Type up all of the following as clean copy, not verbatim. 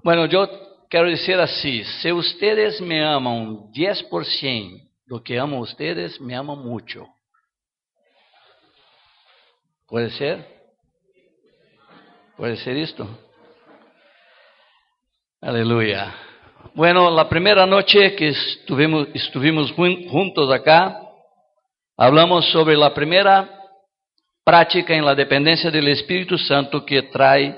Bueno, yo quiero decir así, si ustedes me aman 10% lo que amo a ustedes, me aman mucho. ¿Puede ser? ¿Puede ser esto? Aleluya. Bueno, la primera noche que estuvimos juntos acá, hablamos sobre la primera práctica en la dependencia del Espíritu Santo que trae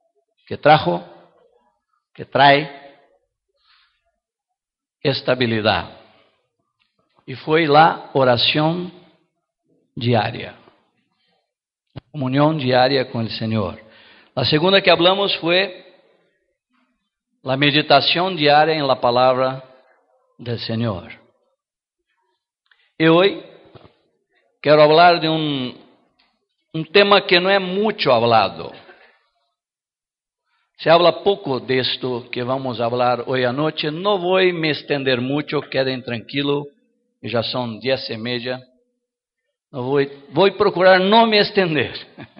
estabilidad. Y fue la oración diaria, la comunión diaria con el Señor. La segunda que hablamos fue la meditación diaria en la palabra del Señor. Y hoy quiero hablar de un tema que no es mucho hablado. Se habla poco de esto que vamos a hablar hoy anoche. No voy a me extender mucho, queden tranquilos, ya son 10:30. No voy a procurar no me extender.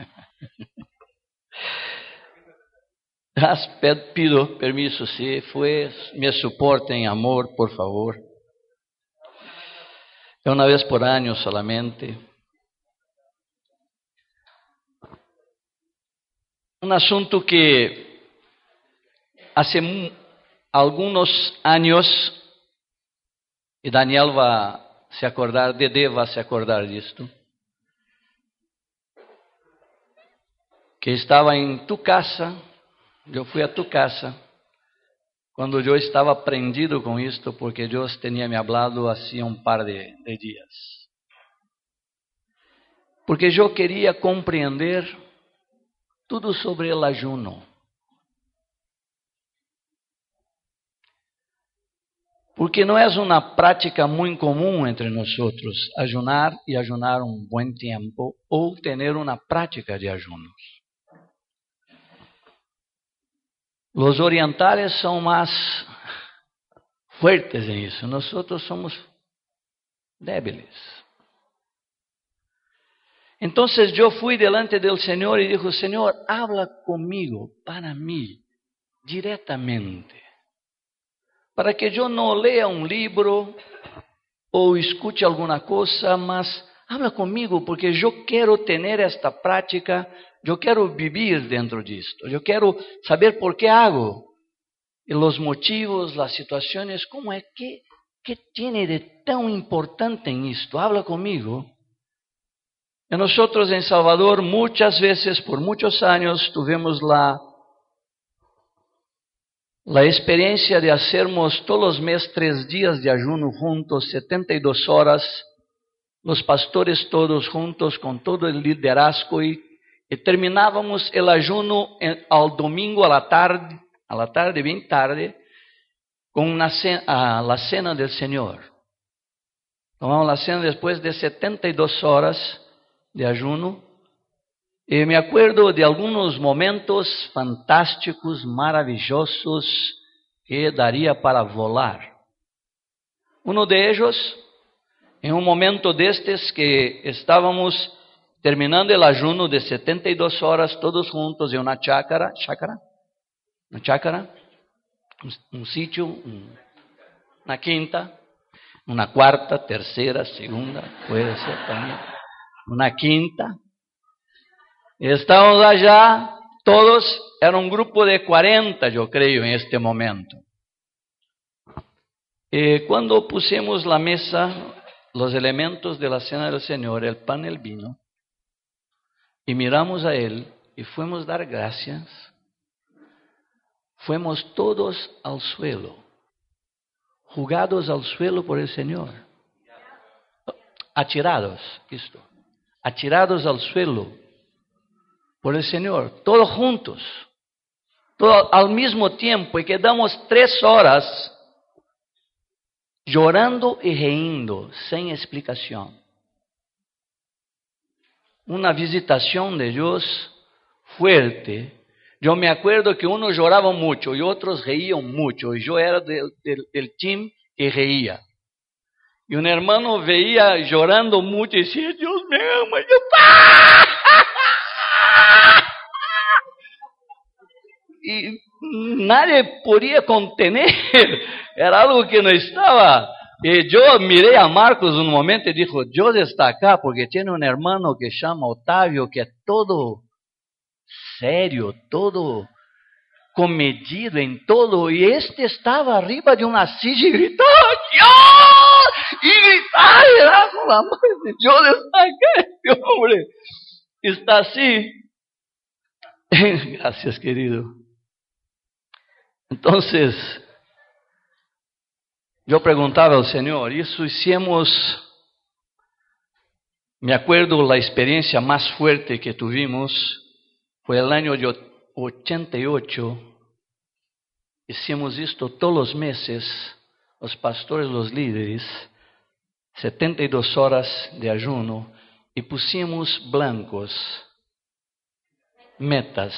Pido permiso, si me soporten amor, por favor. Es una vez por año solamente. Un asunto que hace algunos años, y Daniel va a se acordar, Dede va a se acordar de esto, que estaba en tu casa, yo fui a tu casa, cuando yo estaba prendido con esto, porque Dios tenía me hablado hacía un par de días. Porque yo quería comprender todo sobre el ayuno. Porque no es una práctica muy común entre nosotros ayunar y ayunar un buen tiempo o tener una práctica de ayunos. Los orientales son más fuertes en eso, nosotros somos débiles. Entonces yo fui delante del Señor y dijo, Señor, habla conmigo para mí directamente, para que yo no lea un libro o escuche alguna cosa, mas habla conmigo, porque yo quiero tener esta práctica, yo quiero vivir dentro de esto, yo quiero saber por qué hago, y los motivos, las situaciones, cómo es, qué tiene de tan importante en esto, habla conmigo. Y nosotros en Salvador muchas veces, por muchos años, tuvimos la experiencia de hacernos todos los meses 3 días de ayuno juntos, 72 horas, los pastores todos juntos con todo el liderazgo y terminábamos el ayuno al domingo a la tarde, bien tarde, con la cena del Señor. Tomamos la cena después de 72 horas de ayuno. Y me acuerdo de algunos momentos fantásticos, maravillosos, que daría para volar. Uno de ellos, en un momento destes que estábamos terminando el ayuno de 72 horas, todos juntos en una chácara, un sitio, una quinta, una cuarta, tercera, segunda, puede ser también, una quinta. Estábamos allá, todos, era un grupo de 40, yo creo, en este momento. Cuando pusimos la mesa, los elementos de la cena del Señor, el pan y el vino, y miramos a Él, y fuimos a dar gracias, fuimos todos al suelo, jugados al suelo por el Señor, atirados al suelo por el Señor, todos juntos, todos al mismo tiempo, y quedamos 3 horas llorando y riendo, sin explicación. Una visitación de Dios fuerte. Yo me acuerdo que unos lloraban mucho y otros reían mucho, y yo era del team que reía. Y un hermano veía llorando mucho y decía, Dios me ama, y nadie podía contener, era algo que no estaba. Y yo miré a Marcos un momento y dijo, Dios está acá porque tiene un hermano que se llama Otavio, que es todo serio, todo comedido en todo, y este estaba arriba de una silla y gritaba, ¡Dios! Y gritaba, y era con la mano, Dios está acá, este hombre está así. Gracias, querido. Entonces, yo preguntaba al Señor, y eso hicimos, me acuerdo la experiencia más fuerte que tuvimos, fue el año de 88, hicimos esto todos los meses, los pastores, los líderes, 72 horas de ayuno, y pusimos blancos, metas,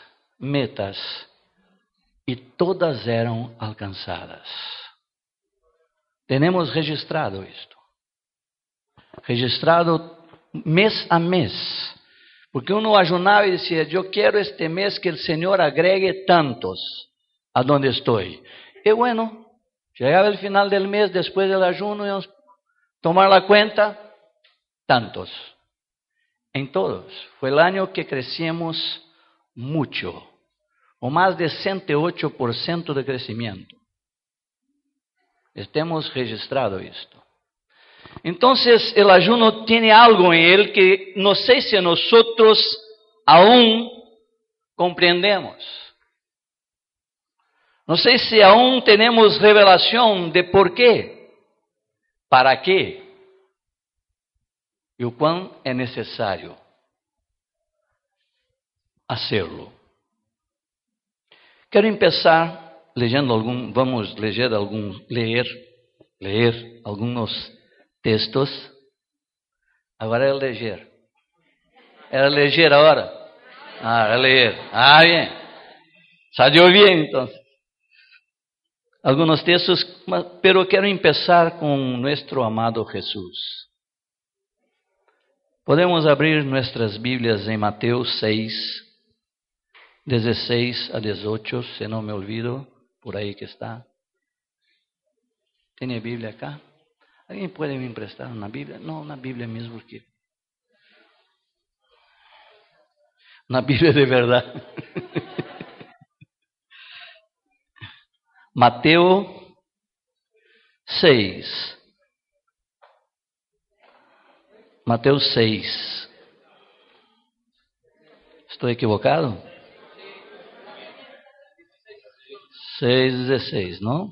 y todas eran alcanzadas. Tenemos registrado esto, registrado mes a mes, porque uno ayunaba y decía, yo quiero este mes que el Señor agregue tantos a donde estoy. Y bueno, llegaba el final del mes, después del ayuno, íbamos a tomar la cuenta, tantos. En todos. Fue el año que crecimos mucho, o más de 108% de crecimiento. Hemos registrado esto. Entonces, el ayuno tiene algo en él que no sé si nosotros aún comprendemos. No sé si aún tenemos revelación de por qué, para qué y o cuán es necesario hacerlo. Quero empezar leyendo vamos a leer algunos textos. Agora é ler. Era ler agora? Era leer. Bien. Salió bien entonces. Algunos textos, pero quiero empezar con nuestro amado Jesús. Podemos abrir nuestras Biblias en Mateo 6, 16 a 18, si no me olvido, por ahí que está. ¿Tiene Biblia acá? ¿Alguien puede me prestar una Biblia? No, una Biblia mismo que... Una Biblia de verdad. Mateo 6. Mateo 6. ¿Estoy equivocado? 6:16, ¿no?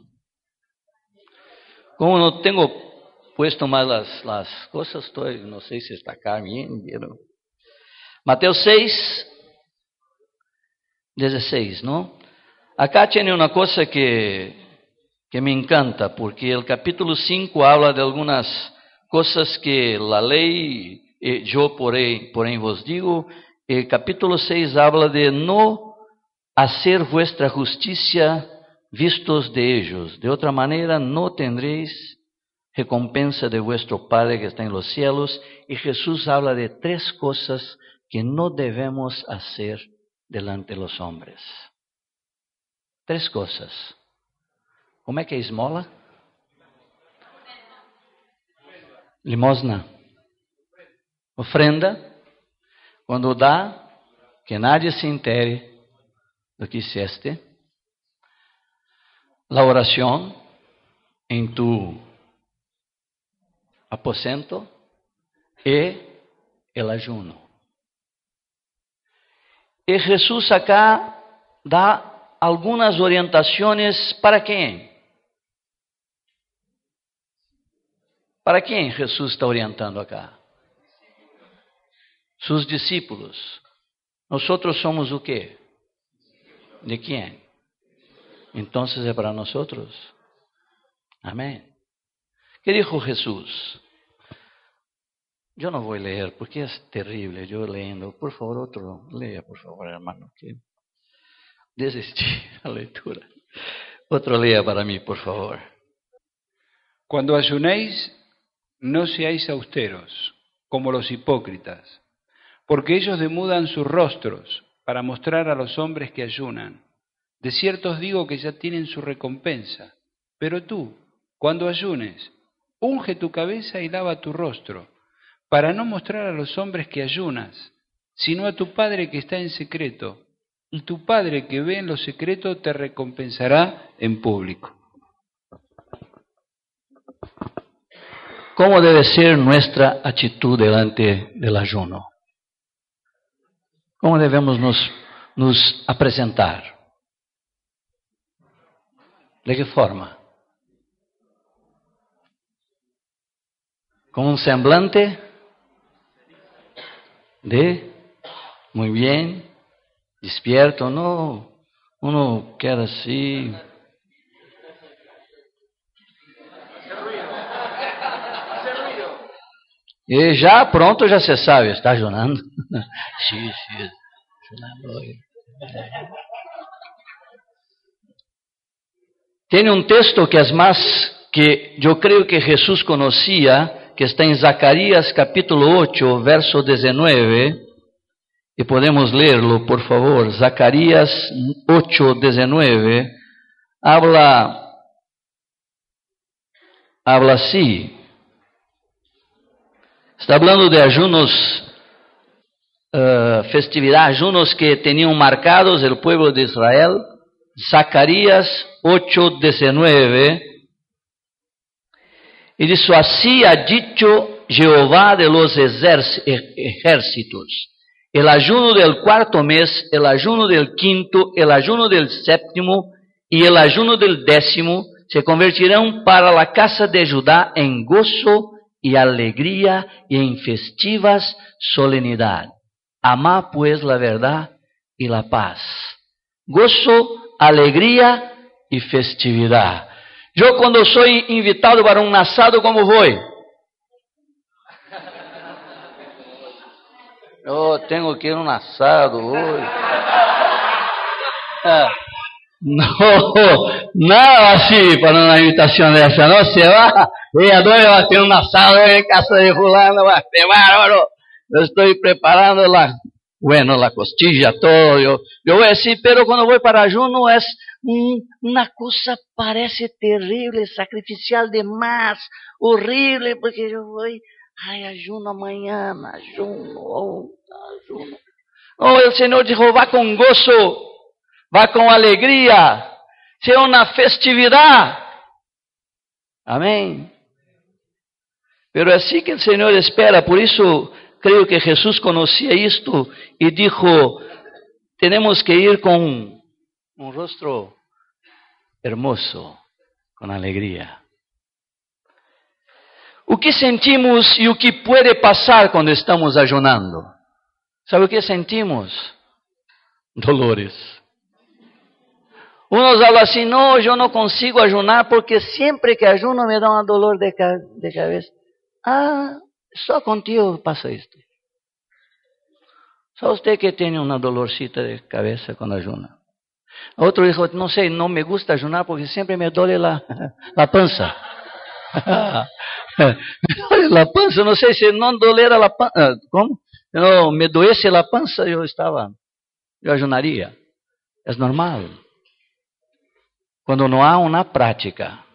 Como no tengo puesto más las cosas, no sé si está acá bien, pero... Mateo 6:16, ¿no? Acá tiene una cosa que me encanta, porque el capítulo 5 habla de algunas cosas que la ley, yo porém vos digo. El capítulo 6 habla de no hacer vuestra justicia vistos de ellos. De otra manera no tendréis recompensa de vuestro Padre que está en los cielos. Y Jesús habla de 3 cosas que no debemos hacer delante de los hombres. 3 cosas. Como é que é esmola? Limosna. Ofrenda. Quando dá, que nadie se entere do que hiciste. La oración en tu aposento y el ayuno. Y Jesús acá da algunas orientaciones para quién. ¿Para quién Jesús está orientando acá? Sus discípulos. Nosotros somos o qué? ¿De quién? Entonces es para nosotros. Amén. ¿Qué dijo Jesús? Yo no voy a leer porque es terrible yo leyendo. Por favor, otro lea, por favor, hermano. Que desistí la lectura. Otro lea para mí, por favor. Cuando ayunéis, no seáis austeros, como los hipócritas, porque ellos demudan sus rostros para mostrar a los hombres que ayunan. De cierto os digo que ya tienen su recompensa. Pero tú, cuando ayunes, unge tu cabeza y lava tu rostro, para no mostrar a los hombres que ayunas, sino a tu Padre que está en secreto, y tu Padre que ve en lo secreto te recompensará en público. ¿Cómo debe ser nuestra actitud delante del ayuno? ¿Cómo debemos nos apresentar? ¿De qué forma? ¿Con un semblante de muy bien, despierto? No, uno queda así. E já pronto, já se sabe, está ayunando. Sí, ayunando. Tem um texto que é mais que eu creio que Jesus conhecia, que está em Zacarias capítulo 8, verso 19, e podemos lerlo, por favor. Zacarias 8, 19, habla assim. Está hablando de ayunos, festividades, ayunos que tenían marcados el pueblo de Israel. Zacarías 8:19. Y dice: así ha dicho Jehová de los ejércitos: el ayuno del cuarto mes, el ayuno del quinto, el ayuno del séptimo y el ayuno del décimo se convertirán para la casa de Judá en gozo y alegría y en festivas solemnidad. Amad pues la verdad y la paz. Gozo, alegría y festividad. Yo cuando soy invitado para un asado, ¿cómo voy? Yo tengo que ir a un asado hoy. No así para una invitación de esa, no se va, ella doy va a tener un asado en casa de fulano, va a ser bárbaro, yo estoy preparando la costilla, todo, yo voy a decir, pero cuando voy para ayuno es una cosa, parece terrible, sacrificial demás, horrible, porque yo voy, ayuno mañana, ayuno. Oh, el Señor dijo, va con gozo, va con alegría, sea una festividad. Amén. Pero así que el Señor espera, por eso creo que Jesús conocía esto y dijo, tenemos que ir con un rostro hermoso, con alegría. O que sentimos e o que pode passar quando estamos ayunando? ¿Sabe o que sentimos? Dolores. Unos hablan assim, no, yo no consigo ayunar porque siempre que ayuno me da un dolor de cabeza. Só contigo pasa esto. Só usted que tiene una dolorcita de cabeza cuando ayuna. Otro dijo, no sé, no me gusta ayunar porque siempre me duele la panza. Me duele la panza, no sé si no dolera la panza. ¿Cómo? No, me doesse la panza, yo ayunaría. Es normal. Cuando no hay una práctica.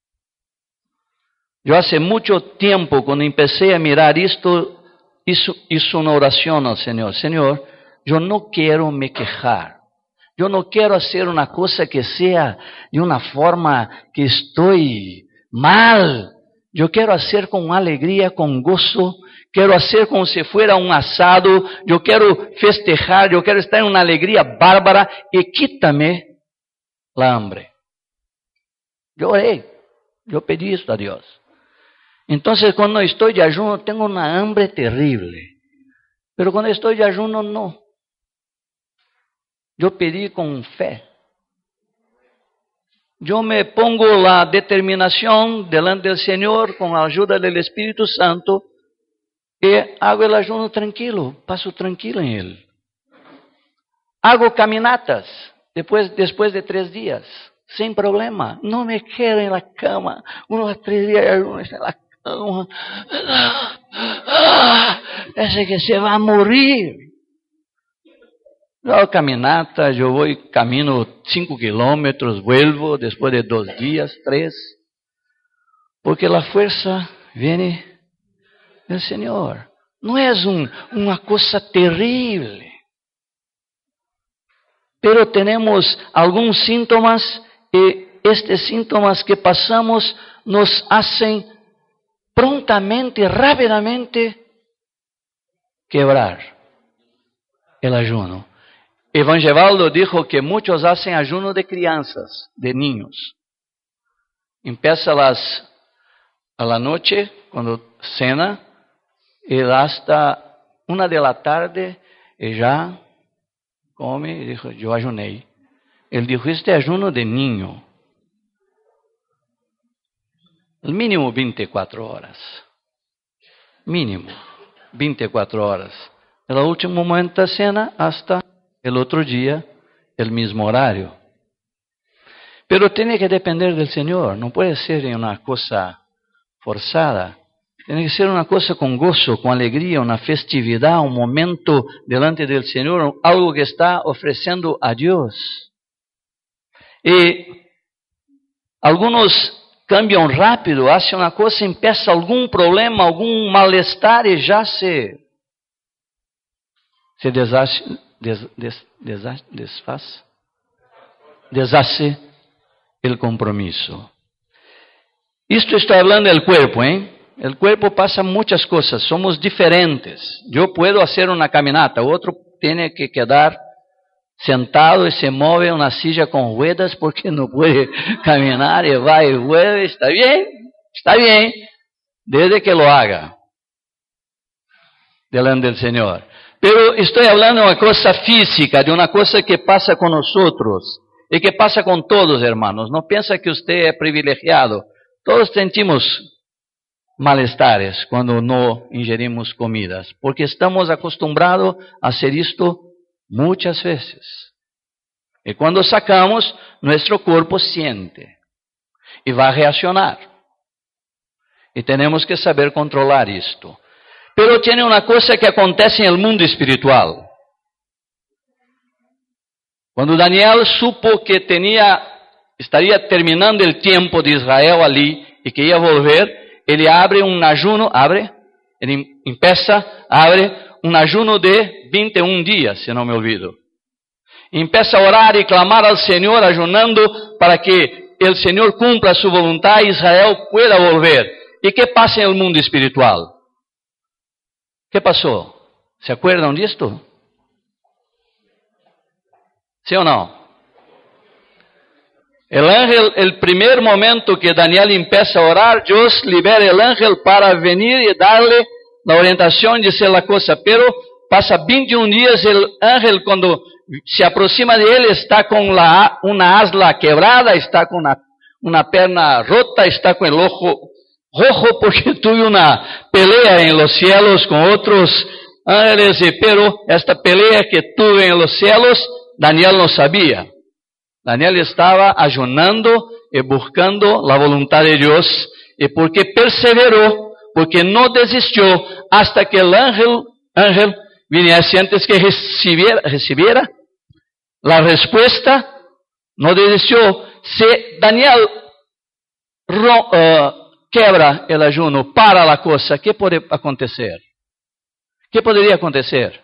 Yo hace mucho tiempo, cuando empecé a mirar esto, hice una oración al Señor. Señor, yo no quiero me quejar. Yo no quiero hacer una cosa que sea de una forma que estoy mal. Yo quiero hacer con alegría, con gozo. Quiero hacer como si fuera un asado. Yo quiero festejar. Yo quiero estar en una alegría bárbara. Y quítame la hambre. Yo oré. Yo pedí esto a Dios. Entonces, cuando estoy de ayuno, tengo una hambre terrible. Pero cuando estoy de ayuno, no. Yo pedí con fe. Yo me pongo la determinación delante del Señor con la ayuda del Espíritu Santo y hago el ayuno tranquilo, paso tranquilo en él. Hago caminatas después de 3 días, sin problema. No me quedo en la cama, unos 3 días de ayuno en la cama. Ese que se va a morir. Yo hago caminata, yo voy, camino 5 kilómetros, vuelvo después de 2 días, 3, porque la fuerza viene del Señor. No es una cosa terrible, pero tenemos algunos síntomas y estos síntomas que pasamos nos hacen prontamente, rápidamente quebrar el ayuno. Evangelvaldo dijo que muchos hacen ayuno de crianzas, de niños. Empieza a la noche, cuando cena, y hasta 1 de la tarde, y ya come, y dijo, yo ayuné. Él dijo, este ayuno de niño, el mínimo 24 horas. Mínimo 24 horas. En el último momento de cena hasta el otro día, el mismo horario. Pero tiene que depender del Señor, no puede ser una cosa forzada. Tiene que ser una cosa con gozo, con alegría, una festividad, un momento delante del Señor, algo que está ofreciendo a Dios. Y algunos cambian rápido, hacen una cosa, empieza algún problema, algún malestar y ya se deshace el compromiso. Esto estoy hablando del cuerpo, El cuerpo pasa muchas cosas, somos diferentes. Yo puedo hacer una caminata, otro tiene que quedar sentado y se mueve una silla con ruedas porque no puede caminar y va y vuelve. Está bien, desde que lo haga delante del Señor. Pero estoy hablando de una cosa física, de una cosa que pasa con nosotros y que pasa con todos, hermanos. No piensa que usted es privilegiado. Todos sentimos malestares cuando no ingerimos comidas, porque estamos acostumbrados a hacer esto muchas veces. Y cuando sacamos, nuestro cuerpo siente y va a reaccionar. Y tenemos que saber controlar esto. Pero tiene una cosa que acontece en el mundo espiritual. Cuando Daniel supo que estaría terminando el tiempo de Israel allí y que iba a volver, él abre un ayuno, abre un ayuno de 21 días, si no me olvido. Empieza a orar y clamar al Señor, ayunando para que el Señor cumpla su voluntad y Israel pueda volver. ¿Y qué pasa en el mundo espiritual? ¿Qué pasó? ¿Se acuerdan de esto? ¿Sí o no? El ángel, el primer momento que Daniel empieza a orar, Dios libera el ángel para venir y darle la orientación de hacer la cosa. Pero pasa 21 días, el ángel cuando se aproxima de él está con una asla quebrada, está con una pierna rota, está con el ojo rojo porque tuve una pelea en los cielos con otros ángeles, pero esta pelea que tuve en los cielos, Daniel no sabía. Daniel estaba ayunando y buscando la voluntad de Dios, y porque perseveró, porque no desistió hasta que el ángel viniese antes que recibiera la respuesta, no desistió. Si Daniel quebra el ayuno, para la cosa, ¿qué puede acontecer? ¿Qué podría acontecer?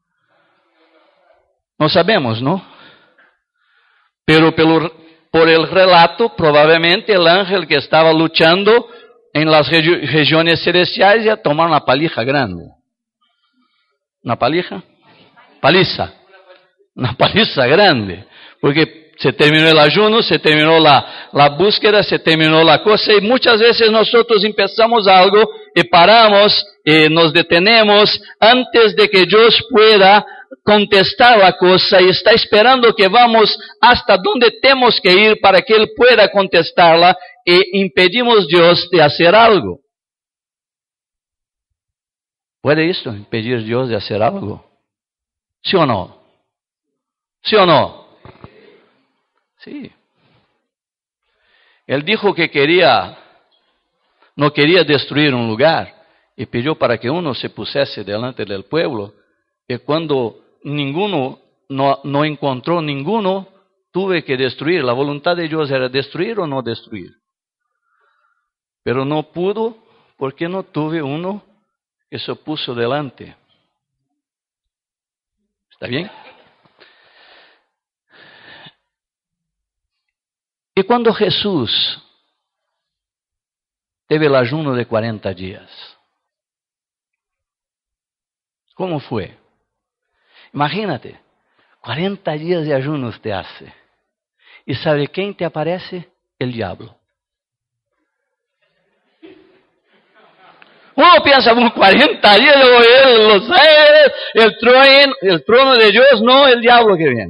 No sabemos, ¿no? Pero por el relato, probablemente el ángel que estaba luchando en las regiones celestiales iba a tomar una palija grande. ¿Una palija? Paliza. Una paliza grande. Porque se terminó el ayuno, se terminó la búsqueda, se terminó la cosa. Y muchas veces nosotros empezamos algo y paramos y nos detenemos antes de que Dios pueda contestar la cosa y está esperando que vamos hasta donde tenemos que ir para que Él pueda contestarla e impedimos a Dios de hacer algo. ¿Puede esto impedir a Dios de hacer algo? ¿Sí o no? ¿Sí o no? Sí. Él dijo que no quería destruir un lugar y pidió para que uno se pusiese delante del pueblo. Y cuando ninguno no encontró ninguno, tuve que destruir. La voluntad de Dios era destruir o no destruir. Pero no pudo porque no tuve uno que se puso delante. ¿Está bien? Y cuando Jesús teve el ayuno de 40 días, ¿cómo fue? Imagínate, 40 días de ayuno usted hace. ¿Y sabe quién te aparece? El diablo. Uno piensa, 40 días, los ángeles, el trono de Dios, no el diablo que viene.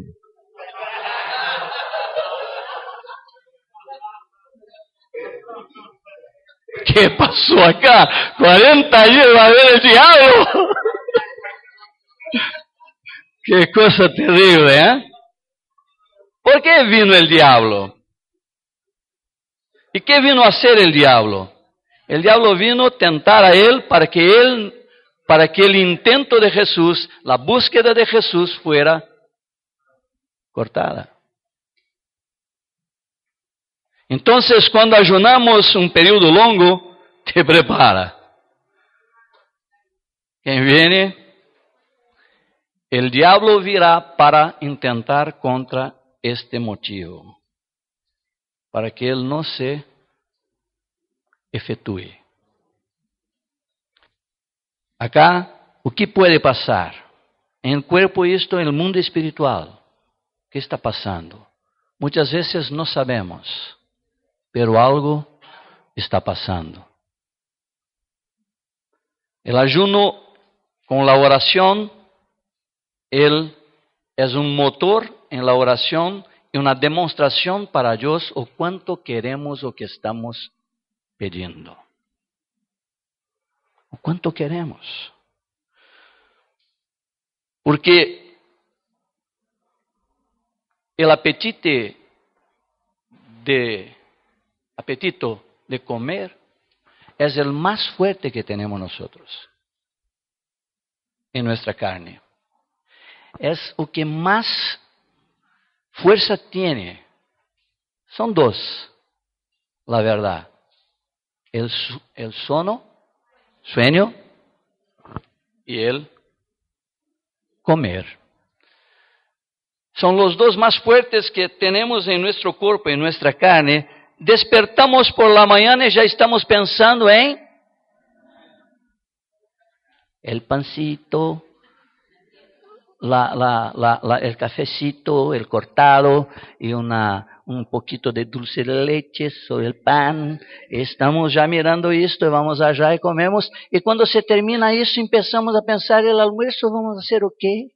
¿Qué pasó acá? 40 días va a ver el diablo. Qué cosa terrible, ¿eh? ¿Por qué vino el diablo? ¿Y qué vino a hacer el diablo? El diablo vino a tentar a él para que el intento de Jesús, la búsqueda de Jesús fuera cortada. Entonces, cuando ayunamos un periodo longo, te prepara. ¿Quién viene? El diablo virá para intentar contra este motivo, para que él no se efetúe. Acá, o que puede pasar? En el cuerpo esto, en el mundo espiritual. ¿Qué está pasando? Muchas veces no sabemos, pero algo está pasando. El ayuno con la oración, él es un motor en la oración y una demostración para Dios o cuánto queremos o que estamos pidiendo. O cuánto queremos. Porque el apetito de comer es el más fuerte que tenemos nosotros en nuestra carne. Es lo que más fuerza tiene. Son dos, la verdad. El sueño y el comer. Son los dos más fuertes que tenemos en nuestro cuerpo, en nuestra carne. Despertamos por la mañana y ya estamos pensando en el pancito, el cafecito, el cortado y un poquito de dulce de leche sobre el pan. Estamos ya mirando esto y vamos allá y comemos. Y cuando se termina eso empezamos a pensar el almuerzo, ¿vamos a hacer o qué?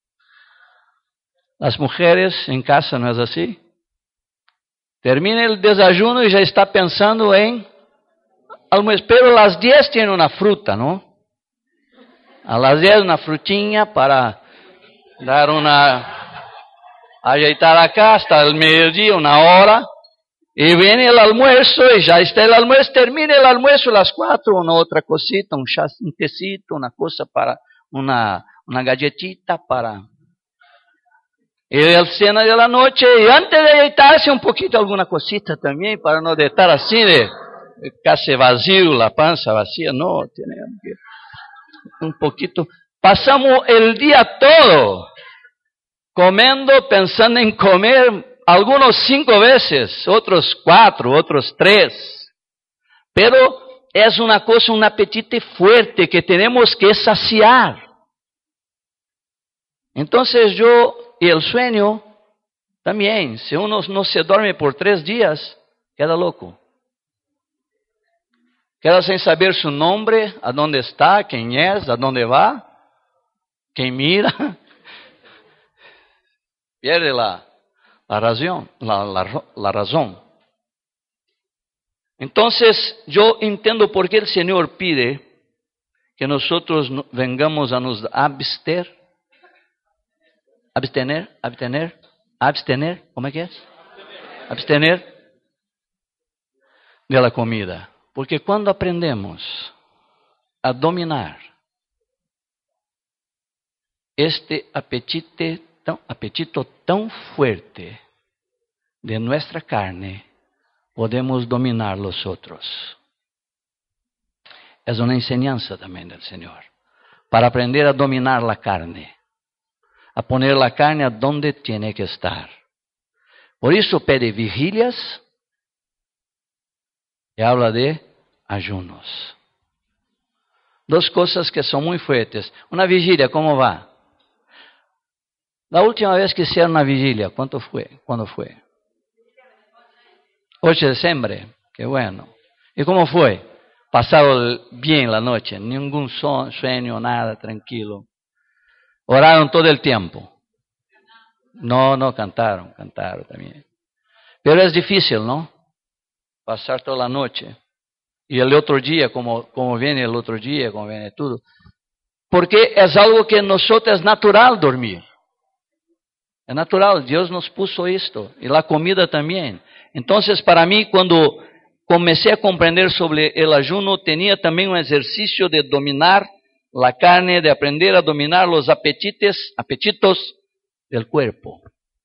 Las mujeres en casa, ¿no es así? Termina el desayuno y ya está pensando en almuerzo. Pero a las 10 tiene una fruta, ¿no? A las 10 una frutinha para dar ajeitar acá hasta el mediodía, una hora. Y viene el almuerzo y ya está el almuerzo. Termina el almuerzo a las 4, una otra cosita, un tecito, una cosa para, una galletita para... Y el cena de la noche, y antes de ajeitarse un poquito alguna cosita también, para no estar así de casi vacío, la panza vacía, no, tenemos que un poquito. Pasamos el día todo comiendo, pensando en comer, algunos 5 veces, otros 4, otros 3. Pero es una cosa, un apetito fuerte que tenemos que saciar. Entonces y el sueño también, si uno no se duerme por 3 días, queda loco. Queda sin saber su nombre, a dónde está, quién es, a dónde va, quién mira. Pierde la razón. Entonces, yo entiendo por qué el Señor pide que nosotros vengamos a nos abstener, ¿cómo es que es? Abstener de la comida. Porque cuando aprendemos a dominar este apetito apetito tan fuerte de nuestra carne, podemos dominar los otros. Es una enseñanza también del Señor, para aprender a dominar la carne, a poner la carne a donde tiene que estar. Por eso pide vigilias y habla de ayunos. Dos cosas que son muy fuertes. Una vigilia, ¿cómo va? La última vez que hicieron una vigilia, ¿cuándo fue? 8 de diciembre, qué bueno. ¿Y cómo fue? Pasaron bien la noche, ningún sueño, nada, tranquilo. Oraron todo el tiempo. No, cantaron también. Pero es difícil, ¿no? Pasar toda la noche. Y el otro día, como viene el otro día, como viene todo. Porque es algo que en nosotros es natural dormir. Es natural, Dios nos puso esto. Y la comida también. Entonces, para mí, cuando comencé a comprender sobre el ayuno, tenía también un ejercicio de dominar la carne, de aprender a dominar los apetitos del cuerpo.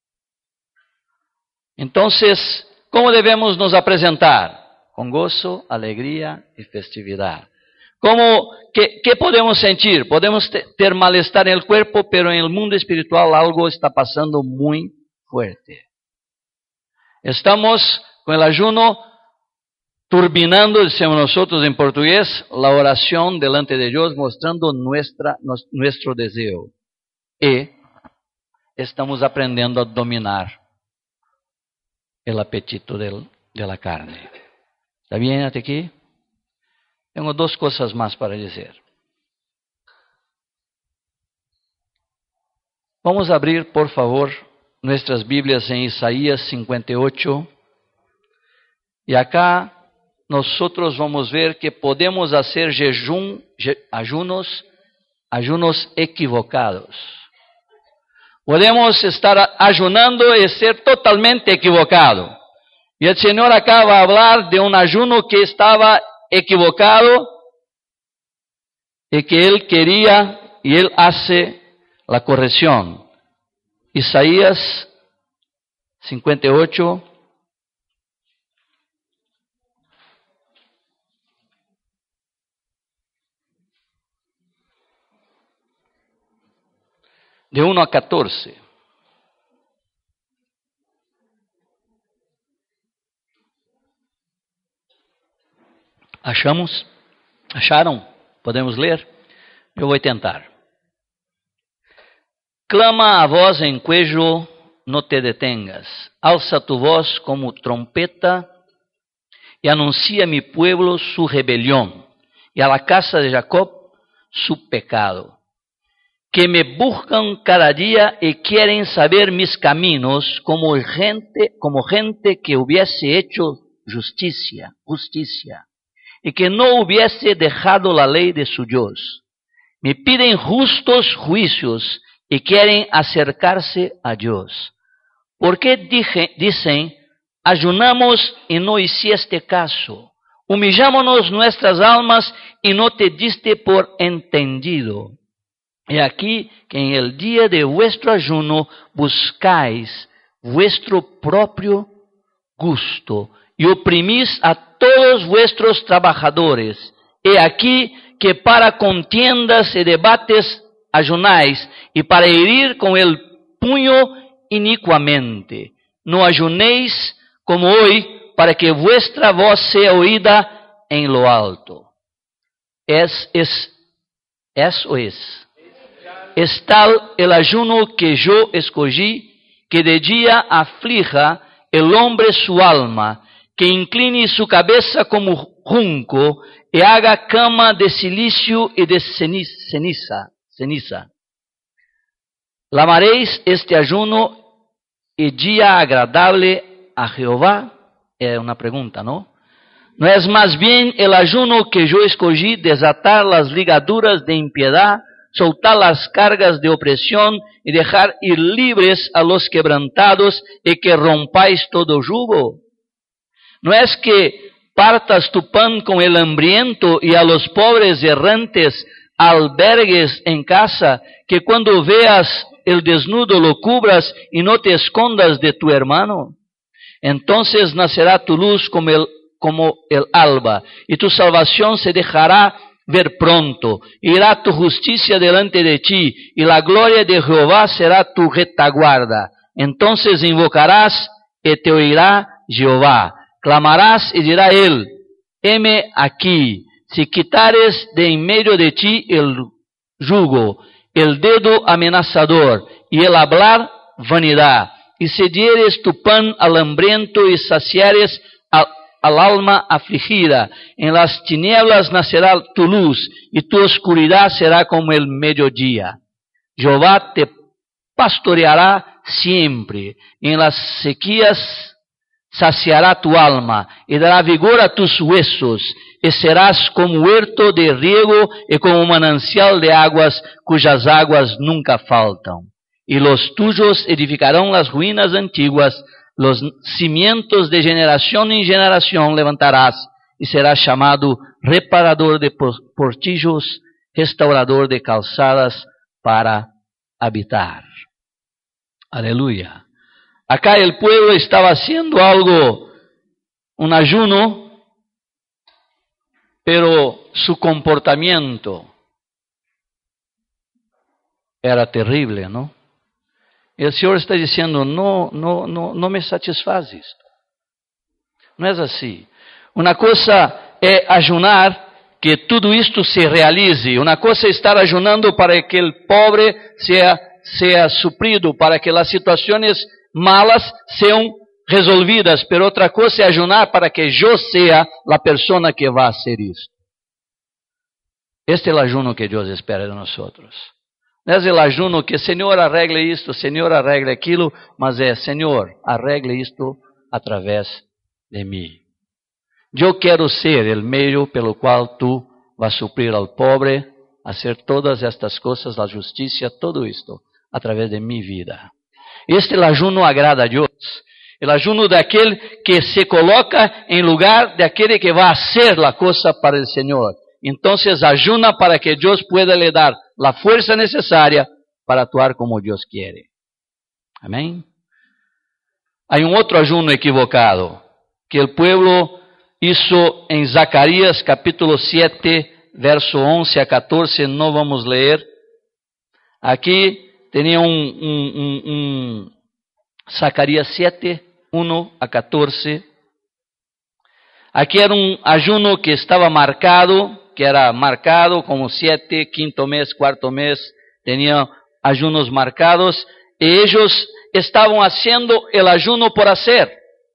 Entonces, ¿cómo debemos nos presentar? Con gozo, alegría y festividad. ¿Qué podemos sentir? Podemos tener malestar en el cuerpo, pero en el mundo espiritual algo está pasando muy fuerte. Estamos con el ayuno turbinando, decimos nosotros en portugués, la oración delante de Dios, mostrando nuestro deseo. Y estamos aprendiendo a dominar el apetito de la carne. ¿Está bien hasta aquí? Tengo dos cosas más para decir. Vamos a abrir, por favor, nuestras Biblias en Isaías 58. Y acá nosotros vamos ver que podemos hacer ayunos equivocados. Podemos estar ayunando y ser totalmente equivocado. Y el Señor acá va a hablar de un ayuno que estaba equivocado y que Él quería y Él hace la corrección. Isaías 58. De 1 a 14. ¿Achamos? ¿Acharon? ¿Podemos leer? Eu vou tentar. Clama a voz en cuello, no te detengas. Alza tu voz como trompeta y anuncia a mi pueblo su rebelión y a la casa de Jacob su pecado. Que me buscan cada día y quieren saber mis caminos como gente que hubiese hecho justicia, y que no hubiese dejado la ley de su Dios. Me piden justos juicios y quieren acercarse a Dios. ¿Por qué dicen, ayunamos y no hiciste caso? Humillámonos nuestras almas y no te diste por entendido. Y aquí que en el día de vuestro ayuno buscáis vuestro propio gusto y oprimís a todos vuestros trabajadores. Y aquí que para contiendas y debates ayunáis y para herir con el puño inicuamente. No ayunéis como hoy para que vuestra voz sea oída en lo alto. Es tal el ayuno que yo escogí, que de día aflija el hombre su alma, que incline su cabeza como junco y haga cama de silicio y de ceniza. ¿Llamaréis este ayuno y día agradable a Jehová? Es una pregunta, ¿no? ¿No es más bien el ayuno que yo escogí desatar las ligaduras de impiedad, soltar las cargas de opresión y dejar ir libres a los quebrantados y que rompáis todo yugo? ¿No es que partas tu pan con el hambriento y a los pobres errantes albergues en casa, que cuando veas el desnudo lo cubras y no te escondas de tu hermano. Entonces nacerá tu luz como el alba, y tu salvación se dejará ver pronto. Irá tu justicia delante de ti, y la gloria de Jehová será tu retaguarda. Entonces invocarás, y te oirá Jehová. Clamarás, y dirá él, heme aquí. Si quitares de en medio de ti el yugo, el dedo amenazador, y el hablar vanidad, y si dieres tu pan al hambriento y saciares al alma afligida, en las tinieblas nacerá tu luz, y tu oscuridad será como el mediodía. Jehová te pastoreará siempre, en las sequías saciará tu alma, y dará vigor a tus huesos, y serás como huerto de riego, y como manancial de aguas, cujas aguas nunca faltan. Y los tuyos edificarán las ruinas antiguas, los cimientos de generación en generación levantarás, y serás llamado reparador de portillos, restaurador de calzadas para habitar. Aleluya. Acá el pueblo estaba haciendo algo, un ayuno, pero su comportamiento era terrible, ¿no? El Señor está diciendo, no me satisfaz esto. No es así. Una cosa es ayunar, que todo esto se realice. Una cosa es estar ayunando para que el pobre sea suprido, para que las situaciones malas sean resolvidas. Pero otra cosa es ayunar para que yo sea la persona que va a hacer esto. Este es el ayuno que Dios espera de nosotros. No es el ayuno que, Señor, arregle esto, Señor, arregle aquilo, mas es, Señor, arregle esto a través de mí. Yo quiero ser el medio pelo cual tú vas a suplir al pobre, hacer todas estas cosas, la justicia, todo esto, a través de mi vida. Este el ayuno agrada a Dios. El ayuno de aquel que se coloca en lugar de aquel que va a hacer la cosa para el Señor. Entonces ayuna para que Dios pueda le dar la fuerza necesaria para actuar como Dios quiere. Amén. Hay un otro ayuno equivocado que el pueblo hizo en Zacarías capítulo 7, verso 11 a 14, no vamos a leer. Aquí tenía un Zacarías 7, 1 a 14. Aquí era un ayuno que estaba marcado, como 7, quinto mes, cuarto mes, tenía ayunos marcados, y ellos estaban haciendo el ayuno por hacer.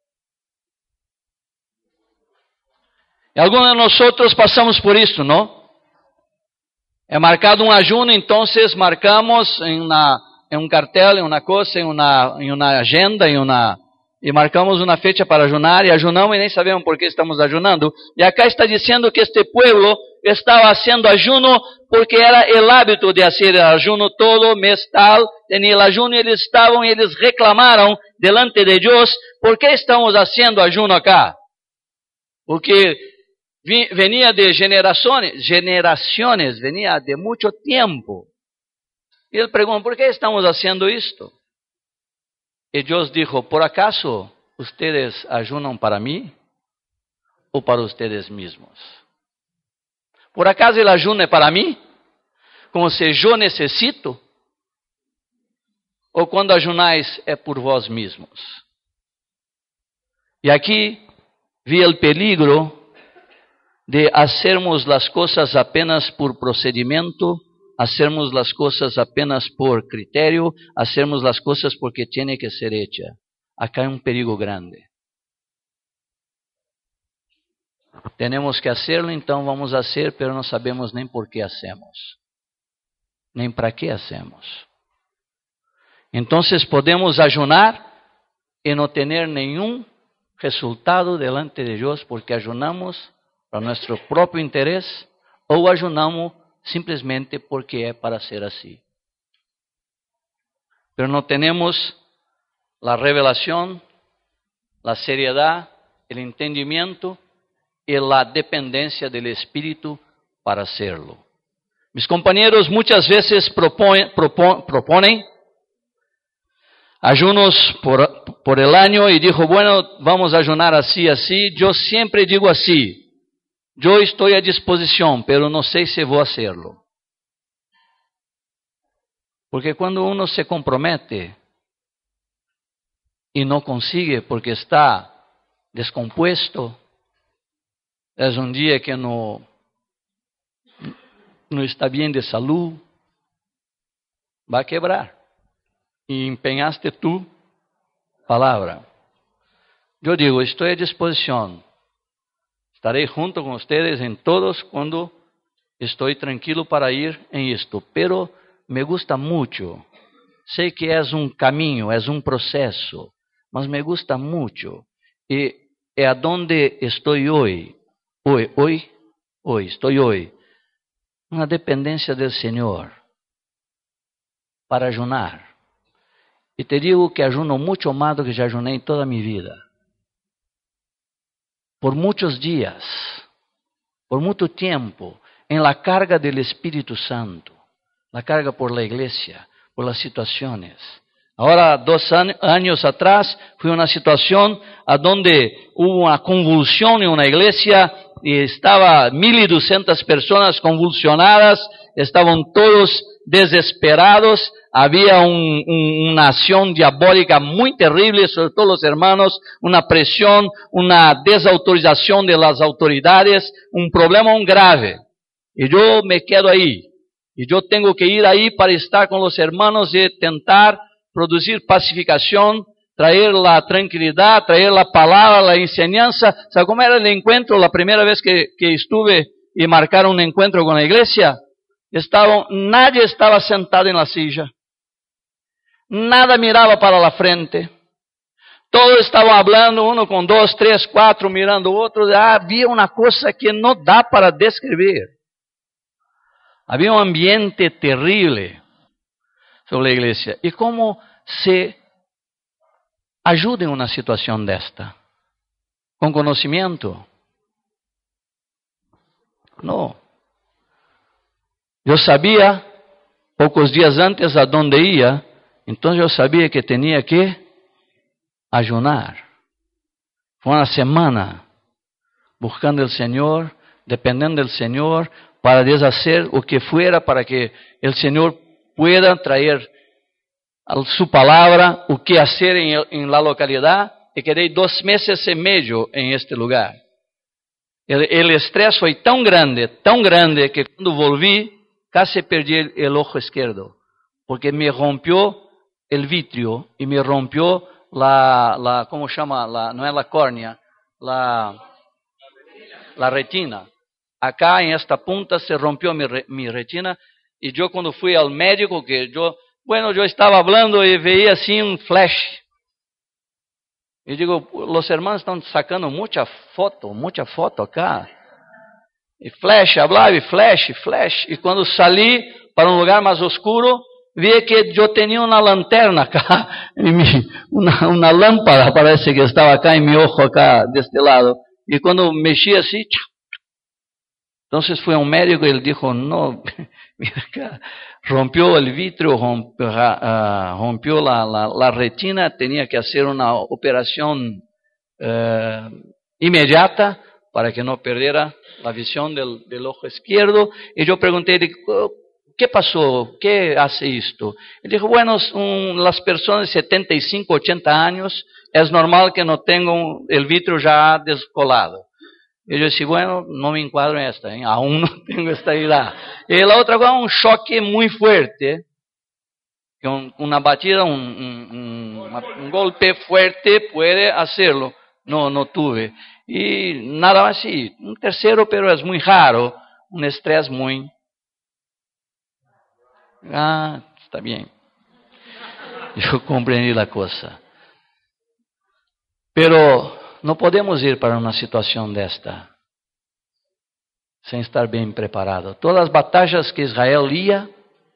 Y algunos de nosotros pasamos por esto, ¿no? He marcado un ayuno, entonces marcamos en un cartel, en una cosa, en una agenda, y marcamos una fecha para ayunar, y ayunamos y nem sabemos por qué estamos ayunando. Y acá está diciendo que este pueblo estaba haciendo ayuno porque era el hábito de hacer el ayuno todo mes tal, tenía el ayuno, y ellos reclamaron delante de Dios, ¿por qué estamos haciendo ayuno acá? Porque venía de generaciones, venía de mucho tiempo. Y él preguntó, ¿por qué estamos haciendo esto? Y Dios dijo, ¿por acaso ustedes ayunan para mí o para ustedes mismos? ¿Por acaso el ayuno es para mí? Como si yo necesito. ¿O cuando ayunáis es por vos mismos? Y aquí vi el peligro de hacermos las cosas apenas por procedimiento, hacermos las cosas apenas por criterio, hacermos las cosas porque tiene que ser hecha. Acá hay un peligro grande. Tenemos que hacerlo, entonces vamos a hacer, pero no sabemos nem por qué hacemos, nem para qué hacemos. Entonces podemos ayunar y no tener ningún resultado delante de Dios porque ayunamos para nuestro propio interés o ayunamos simplesmente porque es para ser así. Pero no tenemos la revelación, la seriedad, el entendimiento y la dependencia del Espíritu para hacerlo. Mis compañeros muchas veces proponen ayunos por el año y dijo, bueno, vamos a ayunar así, así. Yo siempre digo así, yo estoy a disposición, pero no sé si voy a hacerlo. Porque cuando uno se compromete y no consigue porque está descompuesto, es un día que no está bien de salud, va a quebrar. Y empeñaste tu palabra. Yo digo, estoy a disposición. Estaré junto con ustedes en todos cuando estoy tranquilo para ir en esto. Pero me gusta mucho. Sé que es un camino, es un proceso, mas me gusta mucho. Y a donde estoy hoy, estoy hoy, una dependencia del Señor para ayunar. Y te digo que ayuno mucho más do que ya ayuné en toda mi vida. Por muchos días, por mucho tiempo, en la carga del Espíritu Santo, la carga por la iglesia, por las situaciones. Ahora, 2 años atrás, fue una situación a donde hubo una convulsión en una iglesia y estaba 1,200 personas convulsionadas, estaban todos desesperados, había una acción diabólica muy terrible sobre todos los hermanos, una presión, una desautorización de las autoridades, un problema muy grave. Y yo me quedo ahí, y yo tengo que ir ahí para estar con los hermanos y intentar producir pacificación, traer la tranquilidad, traer la palabra, la enseñanza. ¿Sabe cómo era el encuentro? La primera vez que estuve y marcaron un encuentro con la iglesia, nadie estaba sentado en la silla, nada miraba para la frente, todos estaban hablando, uno con 2, 3, 4, mirando otro. Había una cosa que no da para describir. Había un ambiente terrible sobre la iglesia. ¿Y cómo se ayuda en una situación de esta? ¿Con conocimiento? No. Yo sabía, pocos días antes, a dónde iba, entonces yo sabía que tenía que ayunar. Fue una semana buscando al Señor, dependiendo del Señor, para deshacer lo que fuera, para que el Señor pueda traer a su palabra o que hacer en la localidad. Y quedé 2 meses y medio en este lugar. El estrés fue tan grande, que cuando volví, casi perdí el ojo izquierdo, porque me rompió el vitrio y me rompió ¿cómo se llama? No es la córnea, la retina. Acá en esta punta se rompió mi retina, y yo cuando fui al médico, yo estaba hablando y veía así un flash. Y digo, los hermanos están sacando mucha foto acá. Y flash, hablaba y flash. Y cuando salí para un lugar más oscuro, vi que yo tenía una lanterna acá, una lámpara parece que estaba acá en mi ojo acá, de este lado. Y cuando mexí así, entonces fue a un médico y él dijo, no, mira acá, rompió el vitrio, rompió la retina, tenía que hacer una operación inmediata para que no perdiera la visión del ojo izquierdo. Y yo pregunté, ¿qué pasó? ¿Qué hace esto? Él dijo, bueno, las personas de 75, 80 años, es normal que no tengan el vitrio ya descolado. Y yo decía, bueno, no me encuadro en esta, aún no tengo esta edad. Y la otra cosa, un choque muy fuerte, una batida, un golpe fuerte puede hacerlo. No tuve. Y nada más así. Un tercero, pero es muy raro, un estrés muy... está bien. Yo comprendí la cosa. Pero no podemos ir para una situación de esta sin estar bien preparado. Todas las batallas que Israel ia,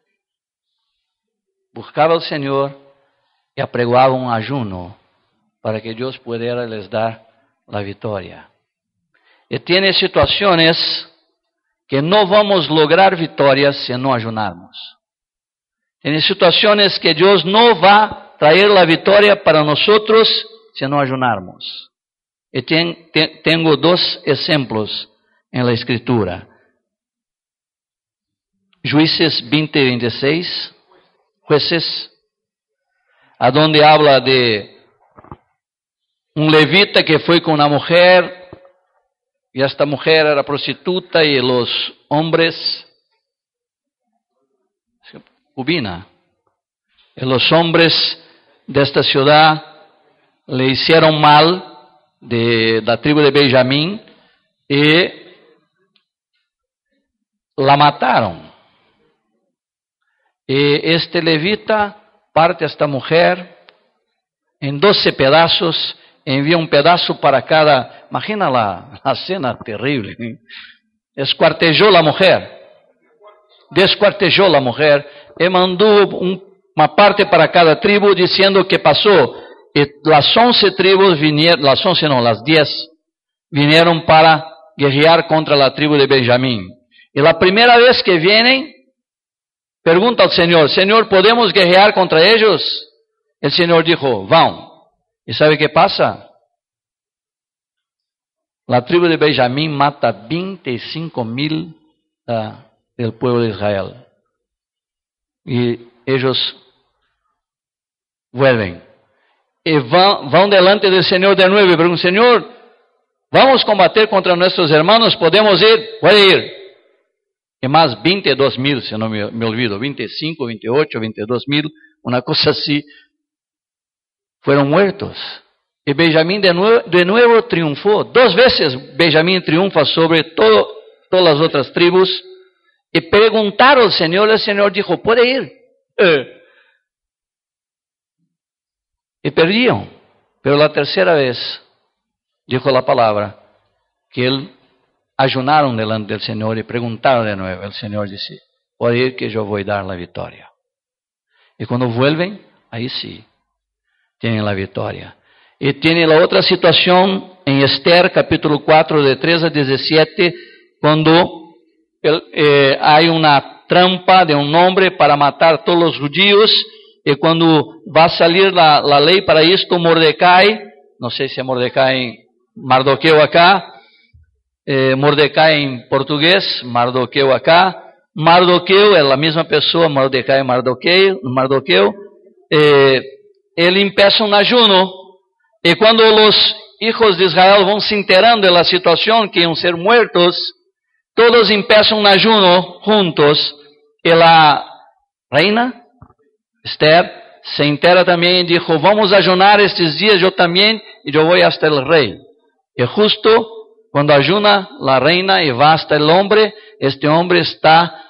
buscaba al Señor y apregoaba un ayuno para que Dios pudiera les dar la victoria. Y tiene situaciones que no vamos a lograr victorias si no ayunarmos. Tiene situaciones que Dios no va traer la victoria para nosotros si no ayunarmos. Y tengo dos ejemplos en la Escritura. Jueces 20:26, Jueces, a donde habla de un levita que fue con una mujer, y esta mujer era prostituta, y los hombres, Ubina, y los hombres de esta ciudad le hicieron mal, de la tribu de Benjamín, y la mataron. Y este levita parte a esta mujer en 12 pedazos, envía un pedazo para cada. Imagina la escena terrible. Descuartejó la mujer y mandó una parte para cada tribu, diciendo que pasó. Y las 11 tribus vinieron, las 10 vinieron para guerrear contra la tribu de Benjamín. Y la primera vez que vienen, pregunta al Señor: Señor, ¿podemos guerrear contra ellos? El Señor dijo: van. ¿Y sabe qué pasa? La tribu de Benjamín mata 25,000 del pueblo de Israel. Y ellos vuelven. Y van delante del Señor de nuevo y preguntan: Señor, vamos a combatir contra nuestros hermanos, ¿podemos ir? Puede ir. Y más 22,000, si no me olvido, 25, 28, 22,000, una cosa así, fueron muertos. Y Benjamín de nuevo triunfó. 2 veces Benjamín triunfa sobre todas las otras tribus. Y preguntaron al Señor, el Señor dijo: puede ir. Y perdieron. Pero la tercera vez, dijo la palabra, que él ayunaron delante del Señor y preguntaron de nuevo. El Señor dice: puede ir, que yo voy a dar la victoria. Y cuando vuelven, ahí sí, tienen la victoria. Y tiene la otra situación en Esther, capítulo 4, de 3 a 17, cuando hay una trampa de un hombre para matar a todos los judíos. Y cuando va a salir la ley para esto, Mordecai, no sé si es Mordecai, Mardoqueo acá, Mordecai en portugués, Mardoqueo acá. Mardoqueo es la misma persona, Mordecai y Mardoqueo. Él empieza un ayuno, y cuando los hijos de Israel van se enterando de la situación, que iban a ser muertos, todos empiezan un ayuno juntos. Y la reina Esther se entera también y dijo: vamos a ayunar estos días yo también, y yo voy hasta el rey. Y justo cuando ayuna la reina y va hasta el hombre, este hombre está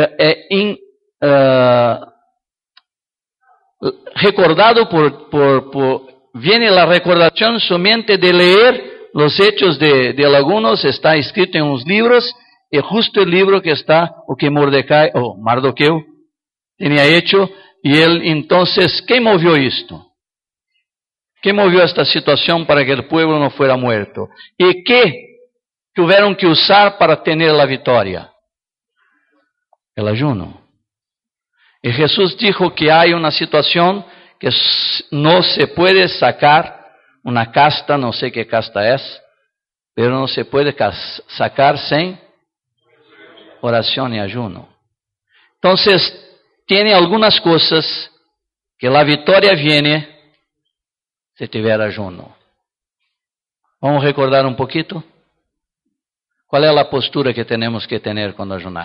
recordado viene la recordación en su mente de leer los hechos de algunos, está escrito en unos libros, y justo el libro que está, o que Mordecai, o Mardoqueo, tenía hecho. Y él entonces, ¿qué movió esto? ¿Qué movió esta situación para que el pueblo no fuera muerto? ¿Y qué tuvieron que usar para tener la victoria? El ayuno. Y Jesús dijo que hay una situación que no se puede sacar, una casta, no sé qué casta es, pero no se puede sacar sin oración y ayuno. Entonces, tiene algunas cosas que la victoria viene si tiver ayuno. Vamos a recordar un poquito. ¿Cuál es la postura que tenemos que tener cuando ayunar?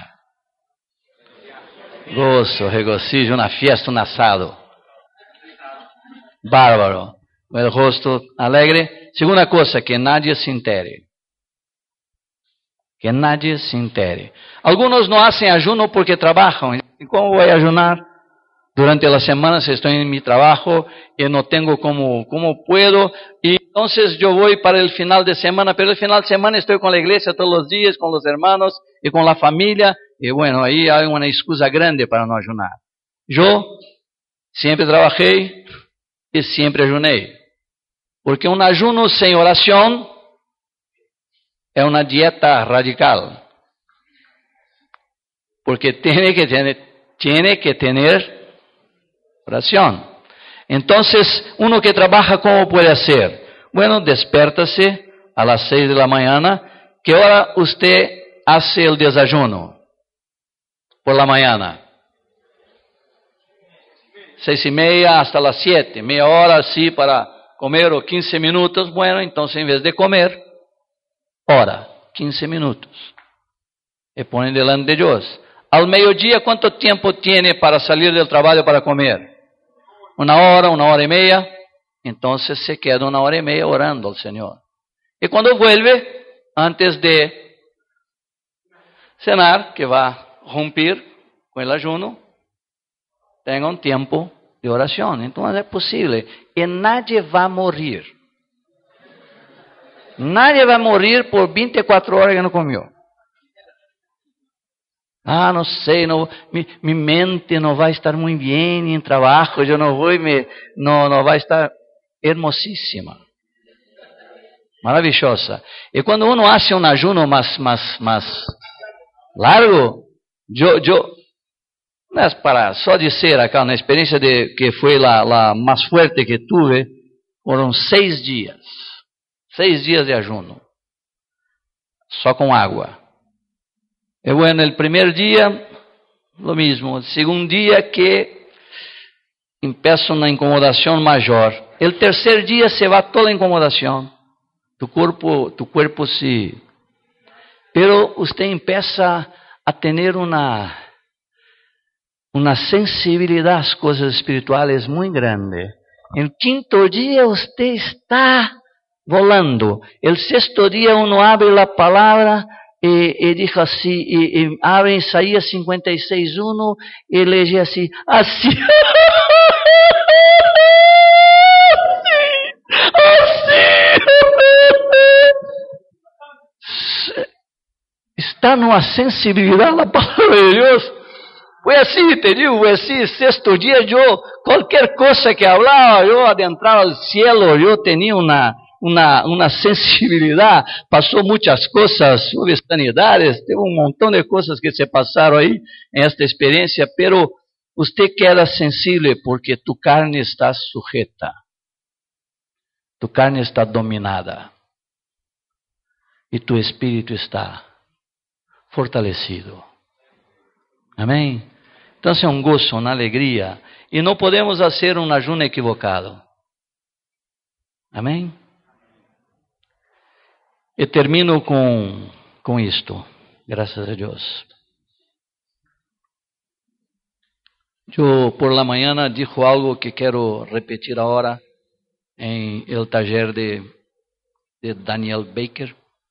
Gozo, regocijo, una fiesta, un asado. Bárbaro. El rostro alegre. Segunda cosa, que nadie se entere. Que nadie se entere. Algunos no hacen ayuno porque trabajan. ¿Y cómo voy a ayunar? Durante la semana estoy en mi trabajo y no tengo cómo puedo. Y entonces yo voy para el final de semana, pero el final de semana estoy con la iglesia todos los días, con los hermanos y con la familia. Y bueno, ahí hay una excusa grande para no ayunar. Yo siempre trabajé y siempre ayuné. Porque un ayuno sin oración es una dieta radical. Porque tiene que tener oración. Entonces, uno que trabaja, ¿cómo puede hacer? Bueno, despiértase a las 6 de la mañana. ¿Qué hora usted hace el desayuno? Por la mañana. 6:30 hasta las 7. Media hora así para comer o 15 minutos. Bueno, entonces en vez de comer, ora 15 minutos. Y pone delante de Dios. Al mediodía, ¿cuánto tiempo tiene para salir del trabajo para comer? 1 hora, 1 hora y media. Entonces se queda 1 hora y media orando al Señor. Y cuando vuelve, antes de cenar, que va a romper con el ayuno, tenga un tiempo de oración. Entonces es posible. Y nadie va a morir. Nadie va a morir por 24 horas que no comió. Ah, no sé, no, mi mente no va a estar muy bien en trabajo, yo no voy, no va a estar hermosísima, maravillosa. Y cuando uno hace un ayuno más largo, yo no es para só decir acá una experiencia de que fue la más fuerte que tuve, fueron 6 días. 6 días de ayuno, só con agua. Y bueno, el primer día, lo mismo. El segundo día que empieza una incomodación mayor. El tercer día se va toda la incomodación. Tu cuerpo sí. Pero usted empieza a tener una sensibilidad a las cosas espirituales muy grande. El quinto día usted está volando. El sexto día uno abre la palabra y dijo así, y abre Isaías 56:1 y lee así, así. Está numa sensibilidade a la palabra de Deus. Foi assim, te digo, foi assim, sexto dia, eu, qualquer coisa que falava, eu adentrava al cielo, eu tinha uma sensibilidade, passou muitas coisas sobre sanidades, teve um montão de coisas que se passaram aí, em esta experiência, pero usted queda sensível porque tu carne está sujeta, tu carne está dominada, e tu espírito está fortalecido. Amém? Então é um gozo, uma alegria. E não podemos fazer um ayuno equivocado. Amém? E termino com isto. Graças a Deus. Eu, por la mañana, dijo algo que quero repetir agora em el taller de Daniel Baker.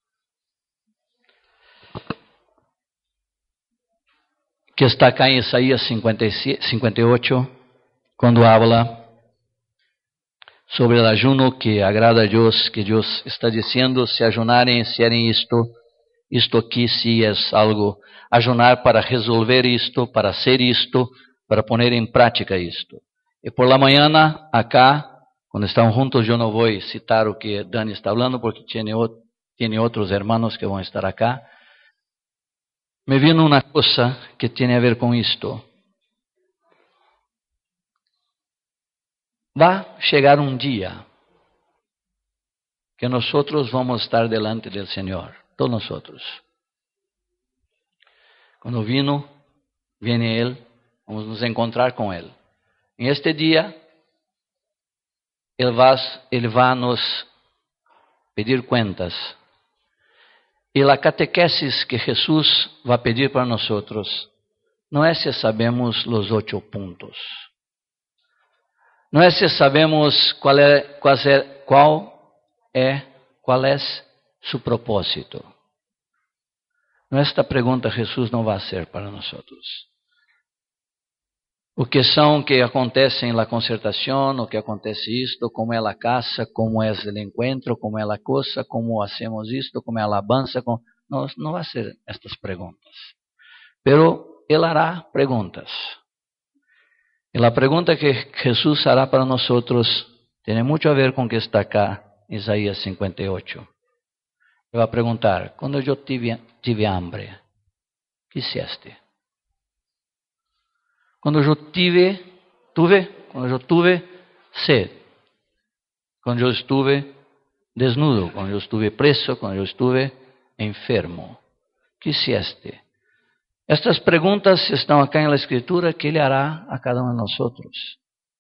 Que está acá em Isaías 58, quando habla sobre o ayuno que agrada a Deus, que Deus está dizendo, se ayunarem, hicierem isto aqui sí é algo, ayunar para resolver isto, para hacer isto, para poner em prática isto. E por la mañana, acá, quando estão juntos, eu não vou citar o que Dani está falando, porque tem outros hermanos que vão estar acá. Me vino uma coisa que tem a ver com isto. Vai chegar um dia que nós vamos estar delante do Senhor, todos nós. Quando viene Ele, vamos nos encontrar com Ele. Em este dia, Ele vai nos pedir contas. E a catequesis que Jesus vai pedir para nós não é se sabemos os 8 pontos. Não é se sabemos qual é seu propósito. Não, esta pergunta Jesus não vai fazer para nós. O que acontece na concertação, o que acontece isto, como é a casa, como é o encontro, como é a coisa, como hacemos isto, como é a alabanza, não vai ser estas perguntas. Pero Ele hará perguntas. E a pergunta que Jesus hará para nós tem muito a ver com o que está acá em Isaías 58. Ele vai perguntar: quando eu tive hambre, o que hiciste? Quando eu tuve sed. Cuando yo estuve desnudo, cuando yo estuve preso, cuando yo estuve enfermo. ¿Qué hiciste? Estas preguntas están acá en la Escritura. ¿Qué le hará a cada uno de nosotros?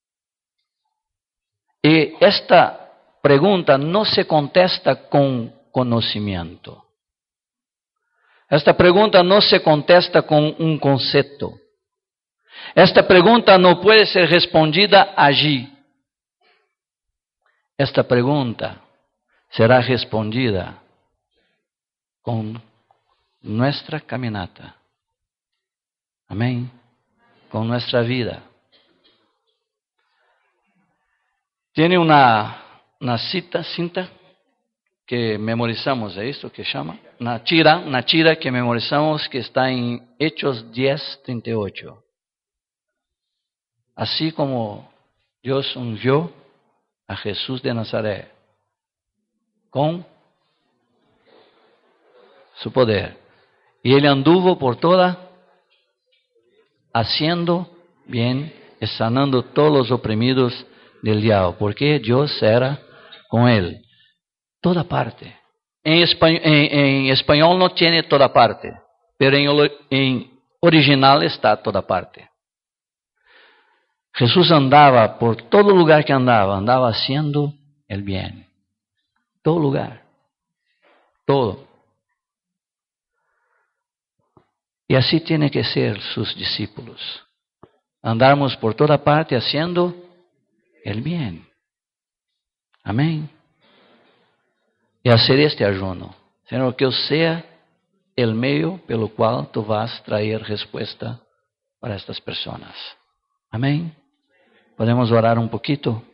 Y esta pregunta no se contesta con conocimiento. Esta pregunta no se contesta con un concepto. Esta pregunta no puede ser respondida allí. Esta pregunta será respondida con nuestra caminata. Amén. Con nuestra vida. Tiene una cinta que memorizamos, ¿es esto que llama? Una tira que memorizamos que está en Hechos 10:38. Así como Dios ungió a Jesús de Nazaret con su poder. Y él anduvo por toda, haciendo bien y sanando todos los oprimidos del diablo, porque Dios era con él. Toda parte. En español no tiene toda parte, pero en original está toda parte. Jesús andaba por todo lugar que andaba haciendo el bien. Todo lugar. Todo. Y así tiene que ser sus discípulos. Andarmos por toda parte haciendo el bien. Amén. Y hacer este ayuno. Señor, que eu sea el medio pelo cual tú vas a traer respuesta para estas personas. Amén. Podemos orar un poquito.